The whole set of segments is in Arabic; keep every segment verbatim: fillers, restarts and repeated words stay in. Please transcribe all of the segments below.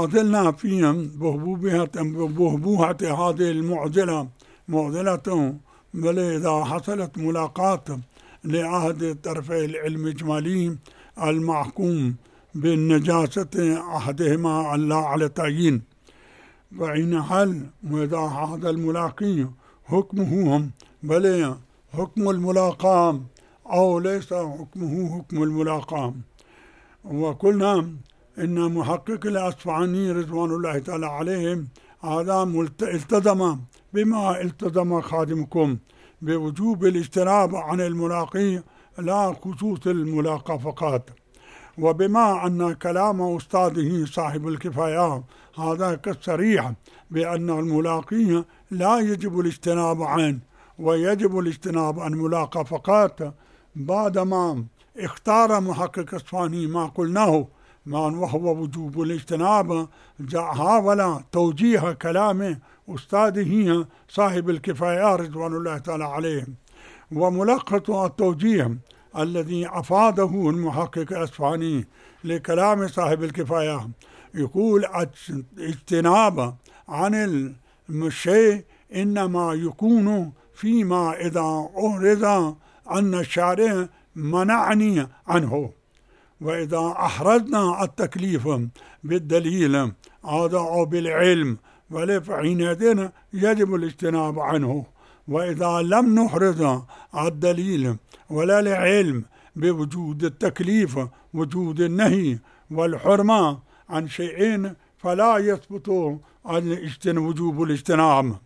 وما زلنا فيهم بهبوبها بهبوهة هذه المعضلة معضلة. بل إذا حصلت ملاقاة لعهد الطرفي العلم الإجمالي المحكوم بالنجاسة أحدهما لا على تعيين، فإن هل وإذا هذا الملاقي حكمه بل حكم الملاقاة أو ليس حكمه حكم الملاقاة. وقلنا إن محقق الأصفهاني رضوان الله تعالى عليه هذا التزم بما التزم خادمكم بوجوب الاجتناب عن الملاقي لا خصوص الملاقاة فقط، وبما أن كلام أستاذه صاحب الكفاية هذا كالصريح بأن الملاقي لا يجب الاجتناب عنه ويجب الاجتناب عن الملاقاة فقط، بعدما اختار محقق أصفهاني ما قلناه ما وهو وجوب الاجتناب حاول توجيه كلام أستاذه صاحب الكفاية رضوان الله تعالى عليه. وملخص التوجيه الذي أفاده المحقق الأصفهاني لكلام صاحب الكفاية يقول اجتناب عن الشيء إنما يكون فيما إذا أهرز أن الشارع منعني عنه، وإذا أحرزنا التكليف بالدليل هذا أو بالعلم فحينئذ يجب الاجتناب عنه، وإذا لم نحرز الدليل ولا العلم بوجود التكليف وجود النهي والحرمة عن شيئين فلا يثبت وجوب الاجتناب.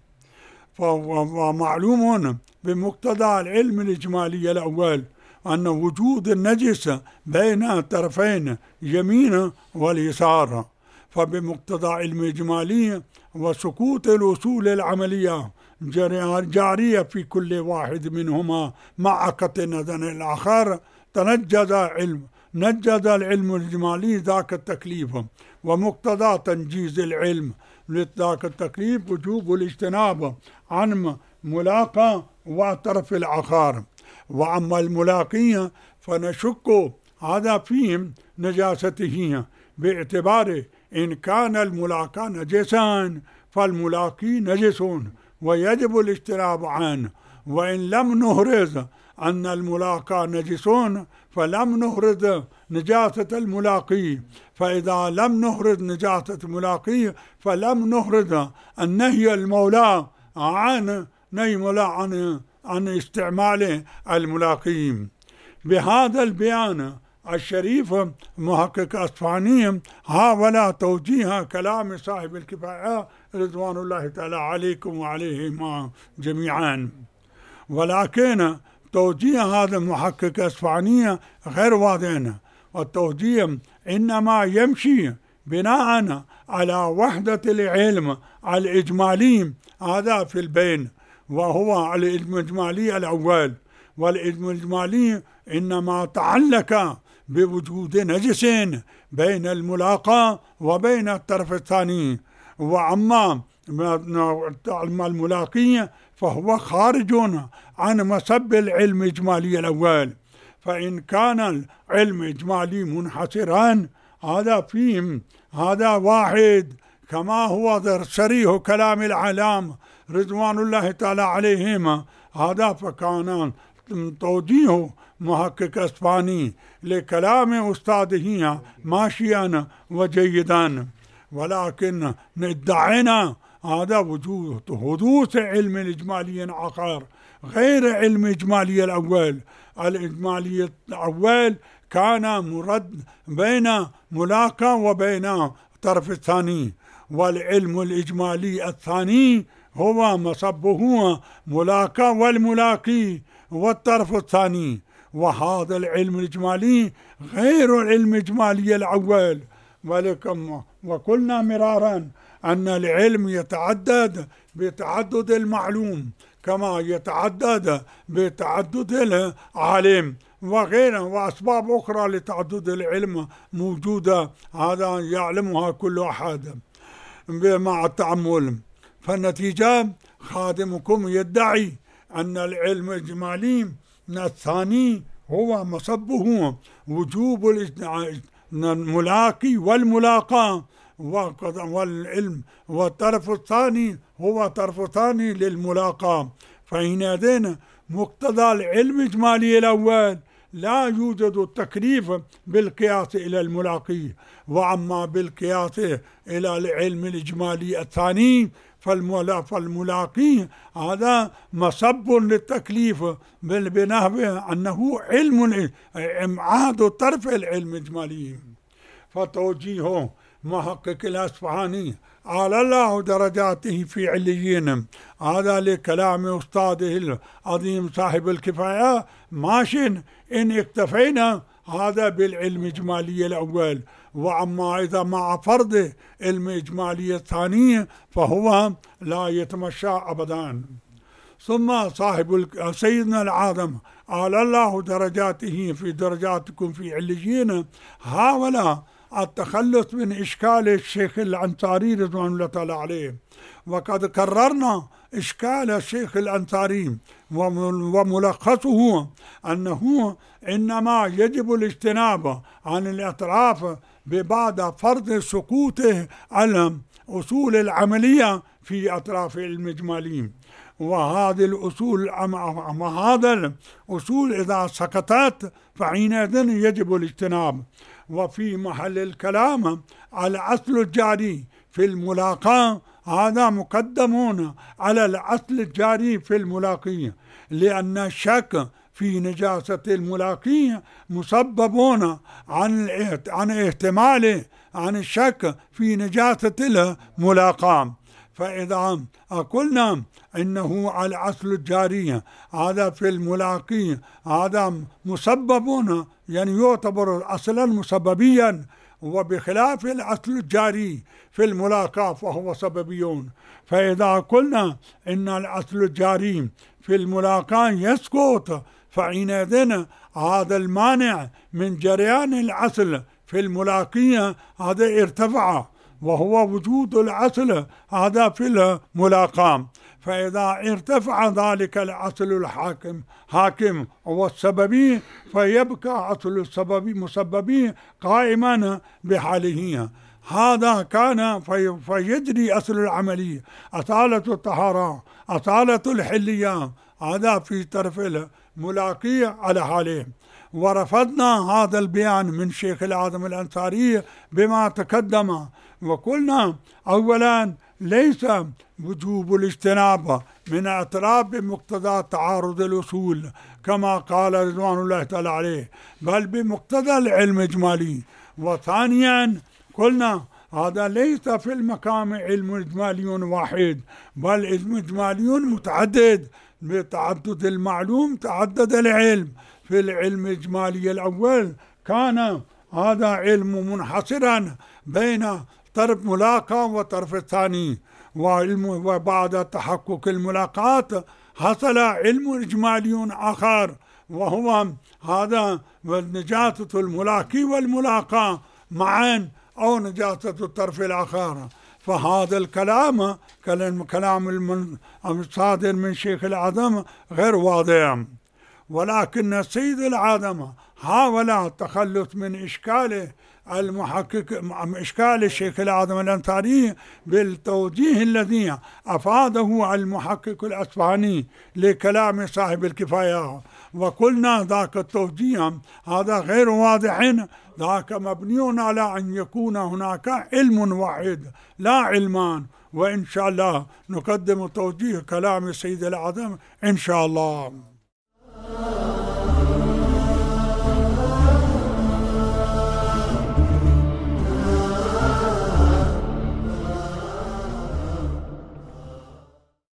ومعلوم بمقتضى العلم الإجمالي الأول أن وجود النجس بين الطرفين يمين واليسار، فبمقتضى علم إجمالي وسقوط الأصول العملية جارية في كل واحد منهما مع قطع نظر الآخر تنجز علم نجز العلم الإجمالي ذاك التكليف، ومقتضى تنجيز العلم لذاك التكليف وجوب الاجتناب عن ملاقى والطرف الآخر. وأما الملاقي فنشك هذا في نجاسته باعتبار إن كان الملاقى نجسا فالملاقي نجس ويجب الاجتناب عنه، وإن لم نهرز أن الملاقى نجسون فلم نهرز نجاسة الملاقي، فإذا لم نهرز نجاسة الملاقي فلم نهرز النهي المولى عن نهي مولى عن عن استعمال الملاقي. بهذا البيان الشريف محقق أصفهاني حاول توجيه كلام صاحب الكفاية رضوان الله تعالى عليكم وعليهما جميعا، ولكن توجيه هذا المحقق أصفهاني غير واضح، والتوجيه إنما يمشي بناء على وحدة العلم الإجمالي هذا في البين، وهو العلم الإجمالي الأول، والعلم الإجمالي إنما تعلق بوجود نجس بين الملاقى وبين الطرف الثاني، وأما الملاقي فهو خارج عن مصب العلم الإجمالي الأول. فإن كان العلم الإجمالي منحصرا هذا فيه هذا واحد كما هو صريح كلام العلام رضوان الله تعالى عليهما هذا، فكان توجيه محقق أصفهاني لكلام أستاذه ماشيا وجيدا، ولكن ادعينا هذا وجود حدوث علم إجمالي آخر غير علم إجمالي الأول. الإجمالي الأول كان مرد بين ملاقى وبين طرف الثاني، والعلم الإجمالي الثاني هو مصبه ملاقى والملاقي والطرف الثاني، وهذا العلم الإجمالي غير العلم الإجمالي الأول. ولكم وقلنا مرارا أن العلم يتعدد بتعدد المعلوم كما يتعدد بتعدد العالم وغيره، وأسباب أخرى لتعدد العلم موجودة هذا يعلمها كل أحد مع التأمل. فالنتيجة خادمكم يدعي أن العلم الإجمالي الثاني هو مصبه وجوب الملاقي والملاقى والعلم، والطرف الثاني هو طرف ثاني للملاقاة. فحينئذ مقتضى العلم الإجمالي الأول لا يوجد التكليف بالقياس إلى الملاقي، وأما بالقياس إلى العلم الإجمالي الثاني فالملاقي هذا مصب للتكليف بنحو أنه علم إمعاد طرف العلم الإجمالي. فتوجيه محقق الأصفهاني أعلى الله درجاته في عليين هذا لكلام أستاذه العظيم صاحب الكفاية ماش إن اكتفينا هذا بالعلم الإجمالي الأول، وأما إذا مع فرض علم إجمالي الثاني فهو لا يتمشى أبدا. ثم صاحب سيدنا العظم أعلى الله درجاته في درجاتكم في عليين حاول التخلص من إشكال الشيخ الأنصاري رضوان الله تعالى عليه، وقد كررنا إشكال الشيخ الأنصاري وملخصه أنه إنما يجب الاجتناب عن الاعتراف ببعض فرض سقوطه على أصول العملية في أطراف المجمالين، وهذه الأصول وهذا الأصول إذا سقطت فحينئذ يجب الاجتناب. وفي محل الكلام على الأصل الجاري في الملاقاة هذا مقدمون على الأصل الجاري في الملاقي، لأن الشك في نجاسة الملاقي مسببون عن عن احتمال عن الشك في نجاسة الملاقاة. فإذا قلنا إنه على الأصل الجاري هذا في الملاقي هذا مسببون، يعني يعتبر أصلا مسببيا، وبخلاف الأصل الجاري في الملاقاة فهو سببيون. فإذا قلنا إن الأصل الجاري في الملاقاة يسقط فحينئذ هذا المانع من جريان الأصل في الملاقية هذا ارتفع، وهو وجود الأصل هذا في الملاقاة. فإذا ارتفع ذلك الأصل الحاكم حاكم والسببي فيبقى أصل السببي مسببي قائما بحاله. هذا كان في فيجري أصل العملية أصالة الطهارة أصالة الحلية هذا في طرف الملاقي على حاله. ورفضنا هذا البيان من شيخ العظم الأنصاري بما تقدم، وقلنا أولا ليس وجوب الاجتناب من اعتراف بمقتضى تعارض الأصول كما قال رضوان الله تعالى عليه، بل بمقتضى العلم الإجمالي. وثانيا قلنا هذا ليس في المقام علم إجمالي واحد، بل علم إجمالي متعدد، بتعدد المعلوم تعدد العلم. في العلم الإجمالي الأول كان هذا علم منحصرا بين طرف ملاقاة وطرف الثاني، وبعد تحقق الملاقات حصل علم إجمالي آخر وهو هذا نجاسة الملاقي والملاقاة معا أو نجاسة الطرف الآخر. فهذا الكلام كلام الصادر من شيخ العظم غير واضح، ولكن السيد العظم حاول التخلص من إشكاله المحقق إشكال الشيخ العظم الأنصاري بالتوجيه الذي أفاده المحقق الأصفهاني لكلام صاحب الكفاية. وقلنا ذاك التوجيه هذا غير واضح، ذاك مبني على أن يكون هناك علم واحد لا علمان. وإن شاء الله نقدم توجيه كلام السيد العظم إن شاء الله.